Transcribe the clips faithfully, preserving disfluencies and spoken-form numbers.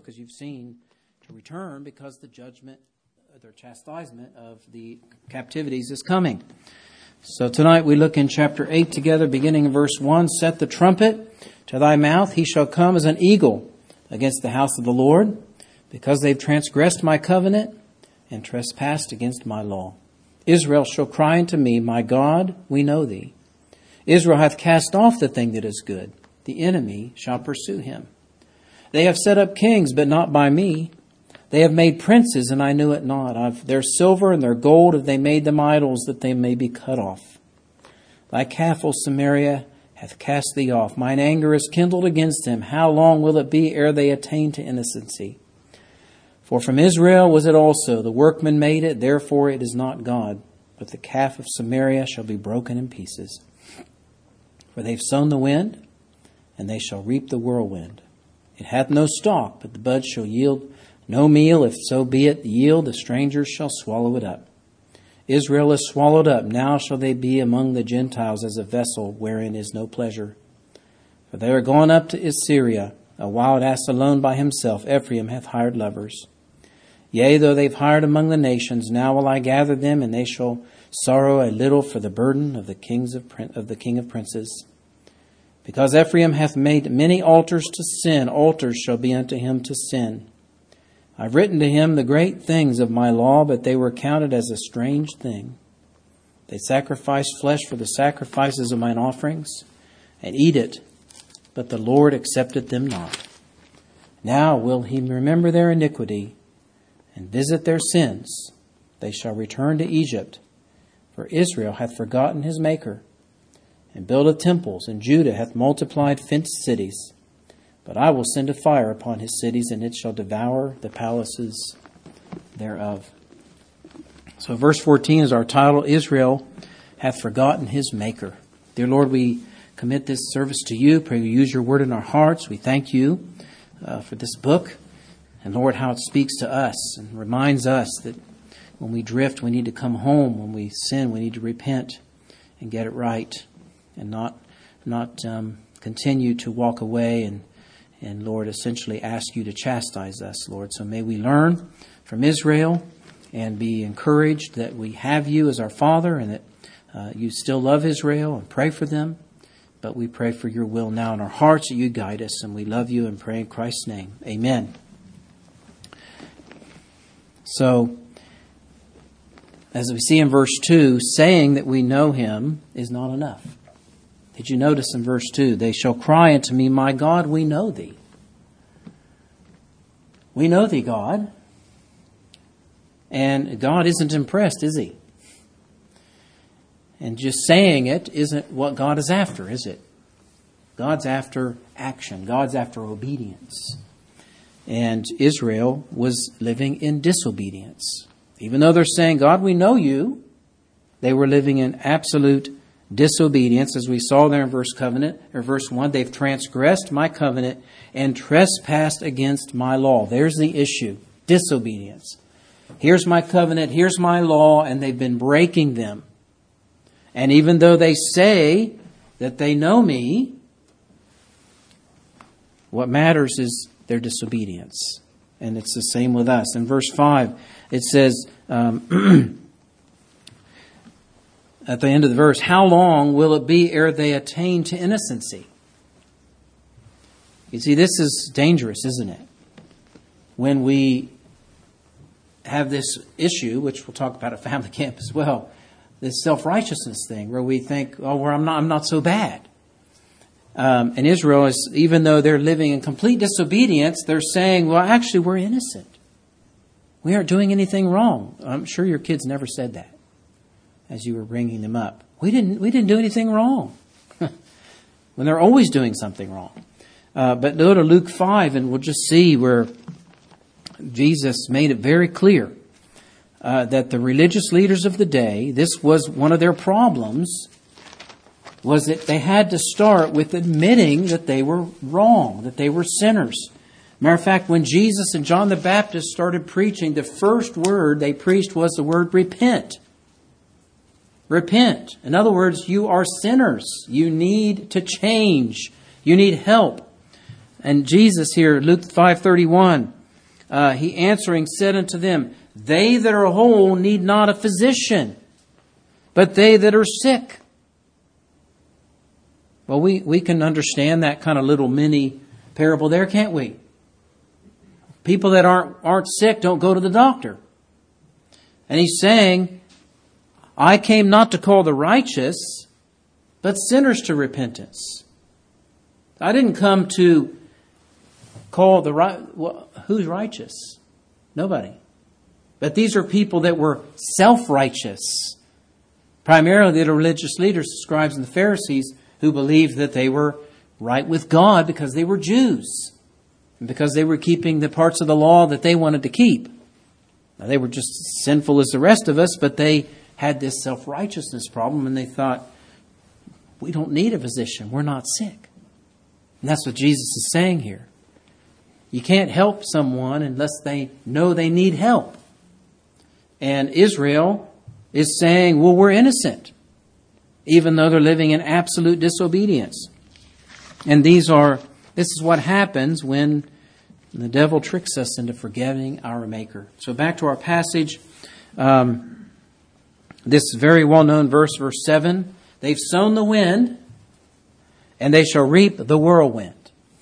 as you've seen, to return because the judgment, their chastisement of the captivities is coming. So tonight we look in chapter eight together, beginning in verse one. Set the trumpet to thy mouth, he shall come as an eagle against the house of the Lord, because they've transgressed my covenant and trespassed against my law. Israel shall cry unto me, my God, we know thee. Israel hath cast off the thing that is good. The enemy shall pursue him. They have set up kings, but not by me. They have made princes, and I knew it not. Of their silver and their gold have they made them idols, that they may be cut off. Thy calf, O Samaria, hath cast thee off. Mine anger is kindled against them. How long will it be ere they attain to innocency? For from Israel was it also. The workman made it, therefore it is not God. But the calf of Samaria shall be broken in pieces. For they've sown the wind, and they shall reap the whirlwind. It hath no stalk, but the bud shall yield no meal. If so be it yield, the strangers shall swallow it up. Israel is swallowed up. Now shall they be among the Gentiles as a vessel wherein is no pleasure. For they are gone up to Assyria, a wild ass alone by himself. Ephraim hath hired lovers. Yea, though they've hired among the nations, now will I gather them, and they shall sorrow a little for the burden of the kings of, of the king of princes. Because Ephraim hath made many altars to sin, altars shall be unto him to sin. I've written to him the great things of my law, but they were counted as a strange thing. They sacrificed flesh for the sacrifices of mine offerings, and eat it, but the Lord accepted them not. Now will he remember their iniquity, and visit their sins. They shall return to Egypt, for Israel hath forgotten his Maker, and buildeth temples, and Judah hath multiplied fenced cities. But I will send a fire upon his cities, and it shall devour the palaces thereof. So verse fourteen is our title, Israel hath forgotten his Maker. Dear Lord, we commit this service to you. Pray you use your word in our hearts. We thank you uh, for this book. And Lord, how it speaks to us and reminds us that when we drift, we need to come home. When we sin, we need to repent and get it right, and not not um, continue to walk away and And, Lord, essentially ask you to chastise us, Lord. So may we learn from Israel and be encouraged that we have you as our Father, and that uh, you still love Israel, and pray for them. But we pray for your will now in our hearts, that you guide us. And we love you and pray in Christ's name. Amen. So, as we see in verse two, saying that we know him is not enough. Did you notice in verse two, they shall cry unto me, my God, we know thee. We know thee, God. And God isn't impressed, is he? And just saying it isn't what God is after, is it? God's after action. God's after obedience. And Israel was living in disobedience. Even though they're saying, God, we know you, they were living in absolute disobedience, as we saw there in verse covenant or verse one. They've transgressed my covenant and trespassed against my law. There's the issue. Disobedience. Here's my covenant, here's my law, and they've been breaking them. And even though they say that they know me, what matters is their disobedience. And it's the same with us. In verse five, it says, um, at the end of the verse, how long will it be ere they attain to innocency? You see, this is dangerous, isn't it? When we have this issue, which we'll talk about at family camp as well, this self-righteousness thing, where we think, oh, well, I'm not, I'm not so bad. Um, and Israel is, even though they're living in complete disobedience, they're saying, well, actually, we're innocent. We aren't doing anything wrong. I'm sure your kids never said that as you were bringing them up. We didn't, we didn't do anything wrong. When they're always doing something wrong. Uh, but go to Luke five, and we'll just see where Jesus made it very clear uh, that the religious leaders of the day, this was one of their problems, was that they had to start with admitting that they were wrong, that they were sinners. Matter of fact, when Jesus and John the Baptist started preaching, the first word they preached was the word repent. Repent. In other words, you are sinners. You need to change. You need help. And Jesus here, Luke five thirty-one, uh, he answering said unto them, they that are whole need not a physician, but they that are sick. Well, we, we can understand that kind of little mini parable there, can't we? People that aren't aren't sick don't go to the doctor. And he's saying, I came not to call the righteous, but sinners to repentance. I didn't come to call the right. Well, who's righteous? Nobody. But these are people that were self-righteous. Primarily the religious leaders, the scribes and the Pharisees, who believed that they were right with God because they were Jews. And because they were keeping the parts of the law that they wanted to keep. Now, they were just sinful as the rest of us, but they had this self-righteousness problem, and they thought, we don't need a physician. We're not sick. And that's what Jesus is saying here. You can't help someone unless they know they need help. And Israel is saying, well, we're innocent, even though they're living in absolute disobedience. And these are, this is what happens when the devil tricks us into forgetting our Maker. So back to our passage. Um, this very well-known verse, verse seven. They've sown the wind, and they shall reap the whirlwind.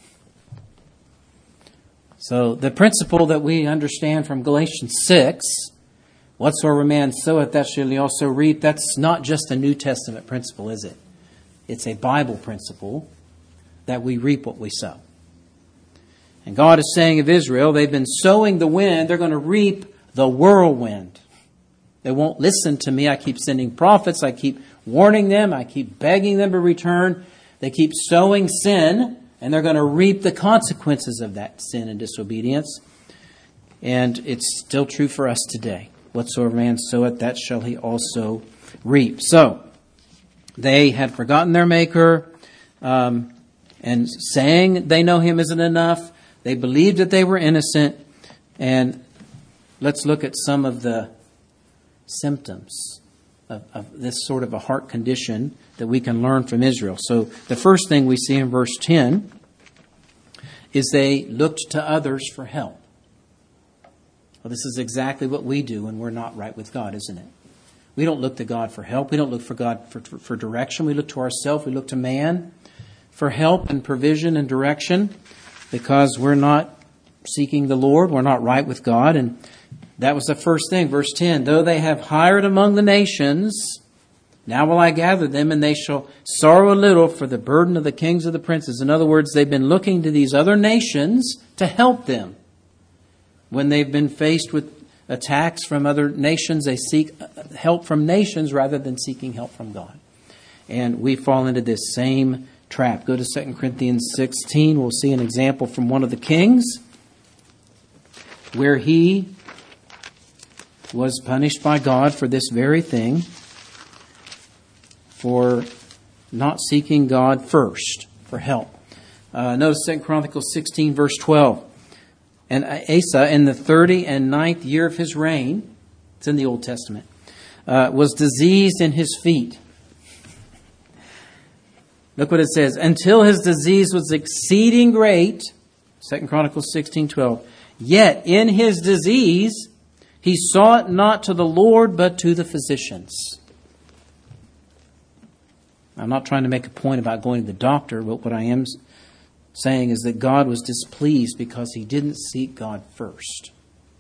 So the principle that we understand from Galatians six, whatsoever man soweth, that shall he also reap. That's not just a New Testament principle, is it? It's a Bible principle that we reap what we sow. And God is saying of Israel, they've been sowing the wind, they're going to reap the whirlwind. They won't listen to me. I keep sending prophets. I keep warning them. I keep begging them to return. They keep sowing sin, and they're going to reap the consequences of that sin and disobedience. And it's still true for us today. Whatsoever man soweth, that shall he also reap. So, they had forgotten their Maker, um, and saying they know Him isn't enough. They believed that they were innocent. And let's look at some of the symptoms of, of this sort of a heart condition that we can learn from Israel. So the first thing we see in verse ten is they looked to others for help. Well, this is exactly what we do when we're not right with God, isn't it? We don't look to God for help. We don't look for God for, for, for direction. We look to ourselves. We look to man for help and provision and direction because we're not seeking the Lord. We're not right with God. And that was the first thing. Verse ten, though they have hired among the nations, now will I gather them, and they shall sorrow a little for the burden of the kings of the princes. In other words, they've been looking to these other nations to help them. When they've been faced with attacks from other nations, they seek help from nations rather than seeking help from God. And we fall into this same trap. Go to Second Corinthians sixteen. We'll see an example from one of the kings where he was punished by God for this very thing, for not seeking God first for help. Uh, notice Second Chronicles sixteen, verse twelve. And Asa, in the thirty and ninth year of his reign, it's in the Old Testament, uh, was diseased in his feet. Look what it says. Until his disease was exceeding great, Second Chronicles sixteen, twelve. Yet in his disease he sought not to the Lord, but to the physicians. I'm not trying to make a point about going to the doctor, but what I am saying is that God was displeased because he didn't seek God first.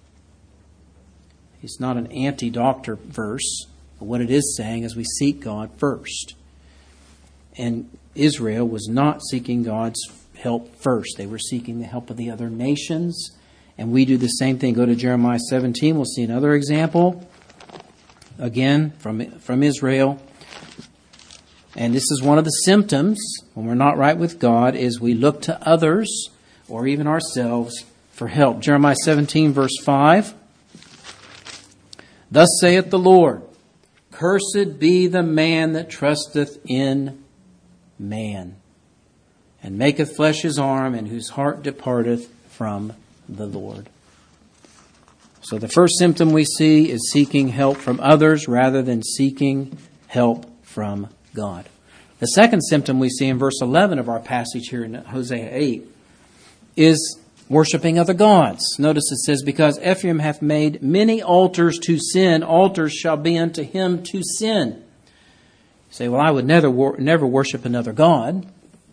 It's not an anti-doctor verse, but what it is saying is we seek God first. And Israel was not seeking God's help first. They were seeking the help of the other nations. And we do the same thing. Go to Jeremiah seventeen. We'll see another example. Again, from, from Israel. And this is one of the symptoms when we're not right with God, is we look to others or even ourselves for help. Jeremiah seventeen, verse five. Thus saith the Lord, cursed be the man that trusteth in man, and maketh flesh his arm, and whose heart departeth from the Lord. So the first symptom we see is seeking help from others rather than seeking help from God. The second symptom we see in verse eleven of our passage here in Hosea eight is worshiping other gods. Notice it says, because Ephraim hath made many altars to sin, altars shall be unto him to sin. You say, well, I would never, never worship another god.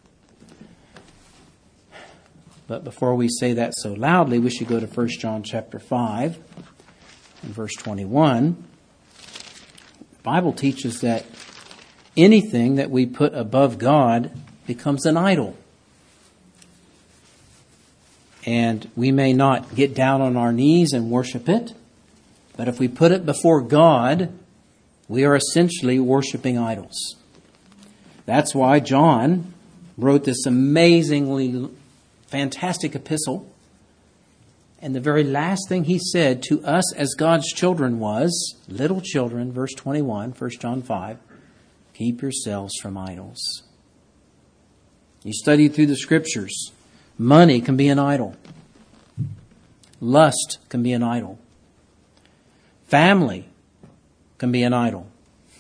But before we say that so loudly, we should go to First John chapter five and verse twenty-one. The Bible teaches that anything that we put above God becomes an idol. And we may not get down on our knees and worship it, but if we put it before God, we are essentially worshiping idols. That's why John wrote this amazingly fantastic epistle. And the very last thing he said to us as God's children was, little children, verse twenty-one, First John five, keep yourselves from idols. You study through the Scriptures. Money can be an idol. Lust can be an idol. Family can be an idol.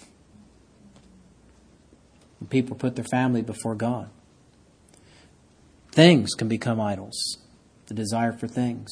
When people put their family before God. Things can become idols. The desire for things.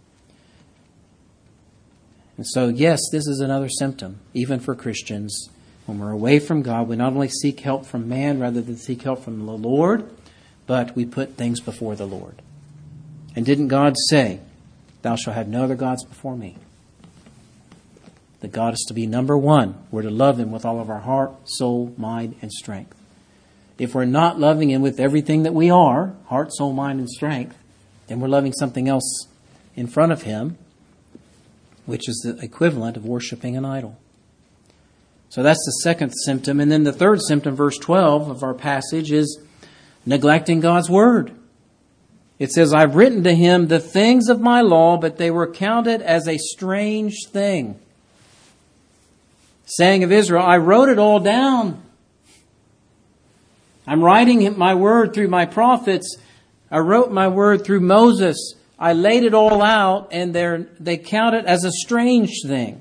And so, yes, this is another symptom, even for Christians. When we're away from God, we not only seek help from man rather than seek help from the Lord, but we put things before the Lord. And didn't God say, thou shalt have no other gods before me? That God is to be number one. We're to love Him with all of our heart, soul, mind, and strength. If we're not loving Him with everything that we are, heart, soul, mind, and strength, then we're loving something else in front of Him, which is the equivalent of worshiping an idol. So that's the second symptom. And then the third symptom, verse twelve of our passage, is neglecting God's word. It says, I've written to him the things of my law, but they were counted as a strange thing. Saying of Israel, I wrote it all down. I'm writing my word through my prophets. I wrote my word through Moses. I laid it all out, and they're, they count it as a strange thing.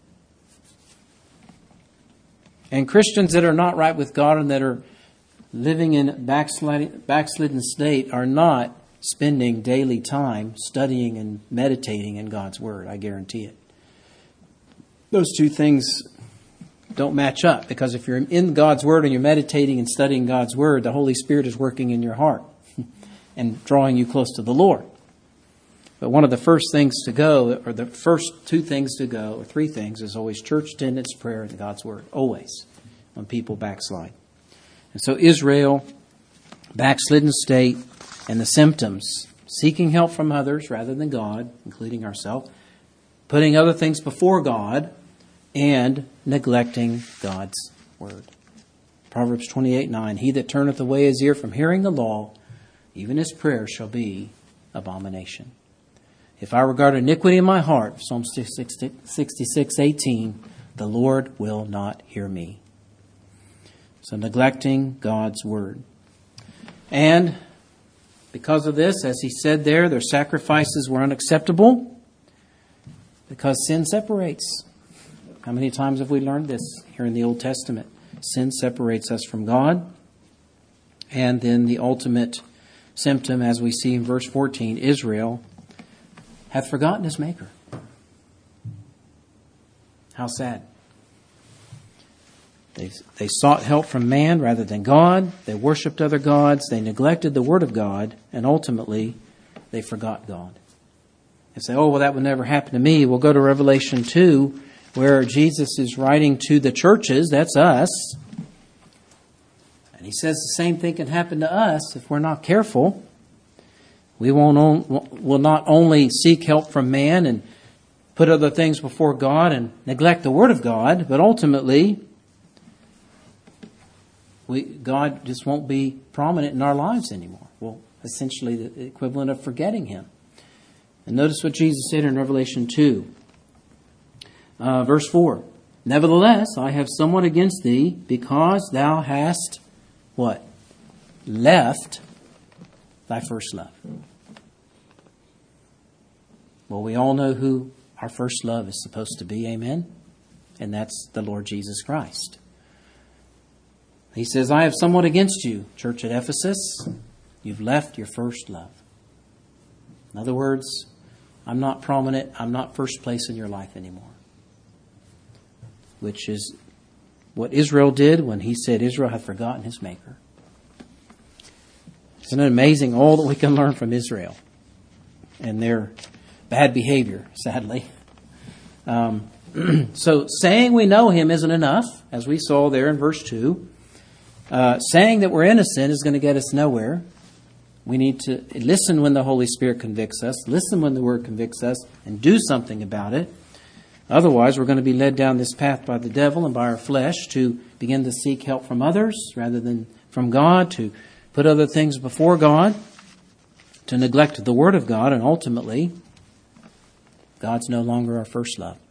And Christians that are not right with God and that are living in backsliding, backslidden state are not spending daily time studying and meditating in God's Word. I guarantee it. Those two things don't match up, because if you're in God's Word and you're meditating and studying God's Word, the Holy Spirit is working in your heart and drawing you close to the Lord. But one of the first things to go, or the first two things to go, or three things, is always church attendance, prayer, and God's Word. Always, when people backslide. And so Israel, backslidden state, and the symptoms, seeking help from others rather than God, including ourselves, putting other things before God, and neglecting God's word. Proverbs twenty-eight nine, he that turneth away his ear from hearing the law, even his prayer shall be abomination. If I regard iniquity in my heart, Psalm sixty-six eighteen, the Lord will not hear me. So neglecting God's word. And because of this, as he said there, their sacrifices were unacceptable because sin separates. How many times have we learned this here in the Old Testament? Sin separates us from God. And then the ultimate symptom, as we see in verse fourteen, Israel hath forgotten his Maker. How sad. They, they sought help from man rather than God. They worshipped other gods. They neglected the Word of God. And ultimately, they forgot God. And say, oh, well, that would never happen to me. We'll go to Revelation two, where Jesus is writing to the churches. That's us. And he says the same thing can happen to us if we're not careful. We won't on, will not only seek help from man and put other things before God and neglect the Word of God, but ultimately, we, God just won't be prominent in our lives anymore. Well, essentially the equivalent of forgetting Him. And notice what Jesus said in Revelation two, uh, verse four. Nevertheless, I have somewhat against thee, because thou hast, what? Left thy first love. Well, we all know who our first love is supposed to be, amen? And that's the Lord Jesus Christ. He says, I have somewhat against you, church at Ephesus. You've left your first love. In other words, I'm not prominent, I'm not first place in your life anymore. Which is what Israel did when he said Israel hath forgotten his Maker. Isn't it amazing all that we can learn from Israel and their bad behavior, sadly. Um, so saying we know him isn't enough, as we saw there in verse two. Uh, saying that we're innocent is going to get us nowhere. We need to listen when the Holy Spirit convicts us, listen when the Word convicts us, and do something about it. Otherwise, we're going to be led down this path by the devil and by our flesh to begin to seek help from others rather than from God, to put other things before God, to neglect the Word of God, and ultimately, God's no longer our first love.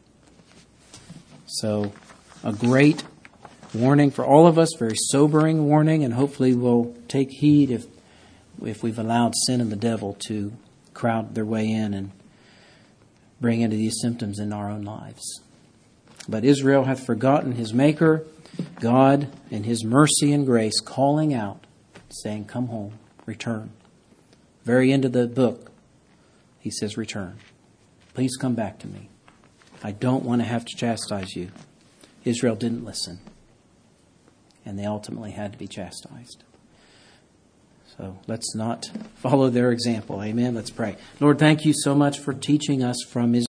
So, a great warning for all of us, very sobering warning, and hopefully we'll take heed if if we've allowed sin and the devil to crowd their way in and bring into these symptoms in our own lives. But Israel hath forgotten his Maker, God in his mercy and grace calling out, saying, come home, return. Very end of the book, he says, return. Please come back to me. I don't want to have to chastise you. Israel didn't listen. And they ultimately had to be chastised. So let's not follow their example. Amen. Let's pray. Lord, thank you so much for teaching us from Israel.